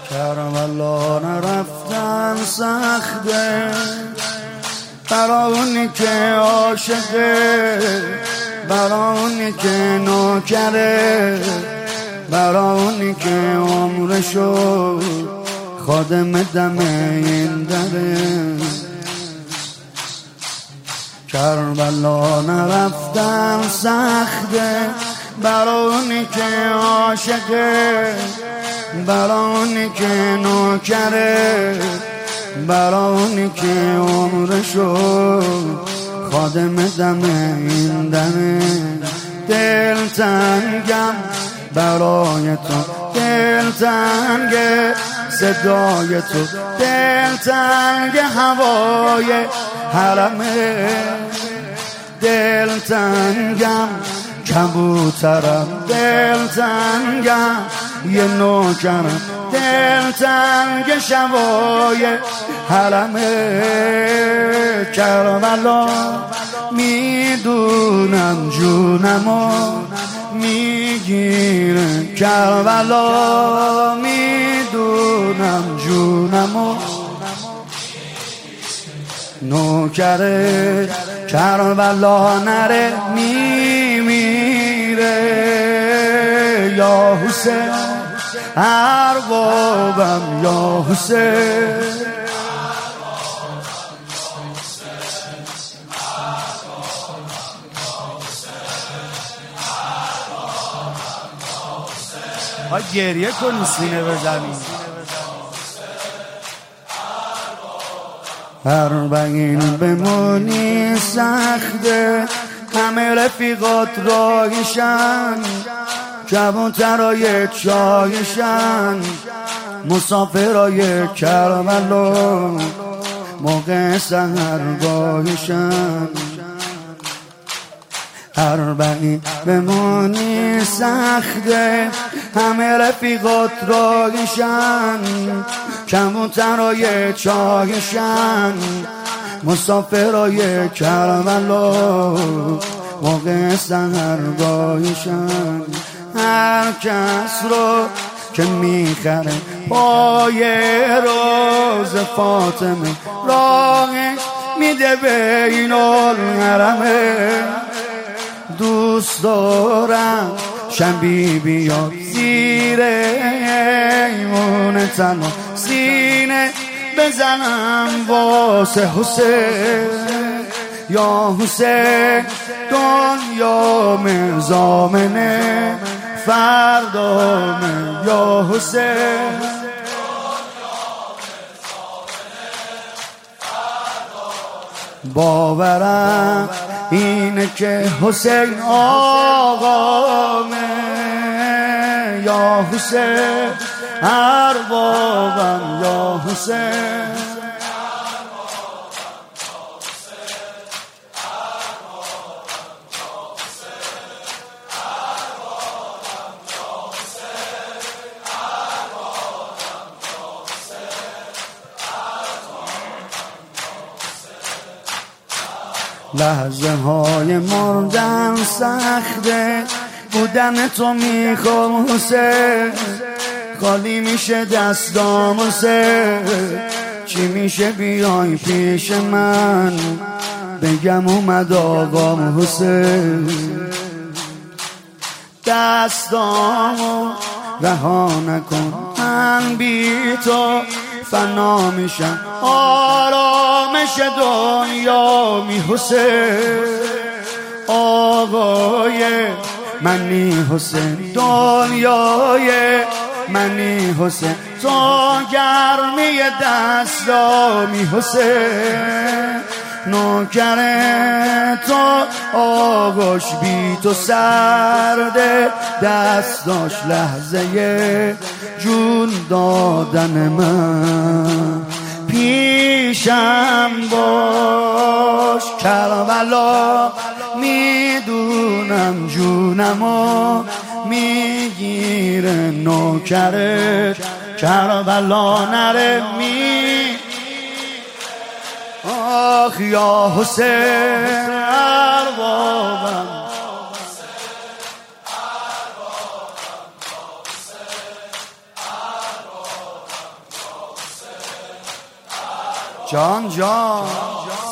کربلا نرفتن سخته برا اونی که عاشقه، برا اونی که نوکره، برا اونی که عمرشو خادم دم این دره. کربلا نرفتن سخته برا اونی که عاشقه، برا اونی که نوکره، برا اونی که عمرشو خادم دم این دمه. دلتنگم برای تو، دلتنگ صدای تو، دلتنگ هوای حرمه. دلتنگم کبوترم، دلتنگم یه نوکرم، دلتنگ شبای حرمه. کربلا میدونم جونمو میگیره، کربلا میدونم جونمو نوکره. کربلا نره میمیره یا حسین اربابم، یا حسین ها گریه کنی سینه بزنی. اربعین بمونی سخته، همه رفیقات راهشن، کبوترای چایشن، مسافرای کربلا موقع سحرگاهشن. اربعین بمونی سخته، همه رفیقات راهشن، کبوترای چایشن، مسافرای کربلا موقع سحرگاهشن. هر کس رو که میخره پای روز فاطمه، راهش میده بین الحرمه. دوست دارم شبی بیاد زیر ایمون تنها، سینه بزنم واسه حسین. یا حسین دنیا مزامنه فردامه، یا حسین باورم اینه که حسین آقامه، یا حسین اربابم، یا حسین لحظه های مردن سخته، بودن تو میخوام حسین، خالی میشه دستام حسین. چی میشه بیای پیش من بگم اومد آقام حسین. دستامو رها نکن، من بی تو فنا میشم، آرامش دنیا می حسین. آقای منی حسین، دنیای منی حسین، تو گرمی دستامی حسین. نوکر تو آغوش بی تو سرده، دستاش لحظه جون دادن من. پیشم باش کربلا، میدونم جونمو میگیره نوکرت. کربلا نره آخ یا حسین اربابم، جان جان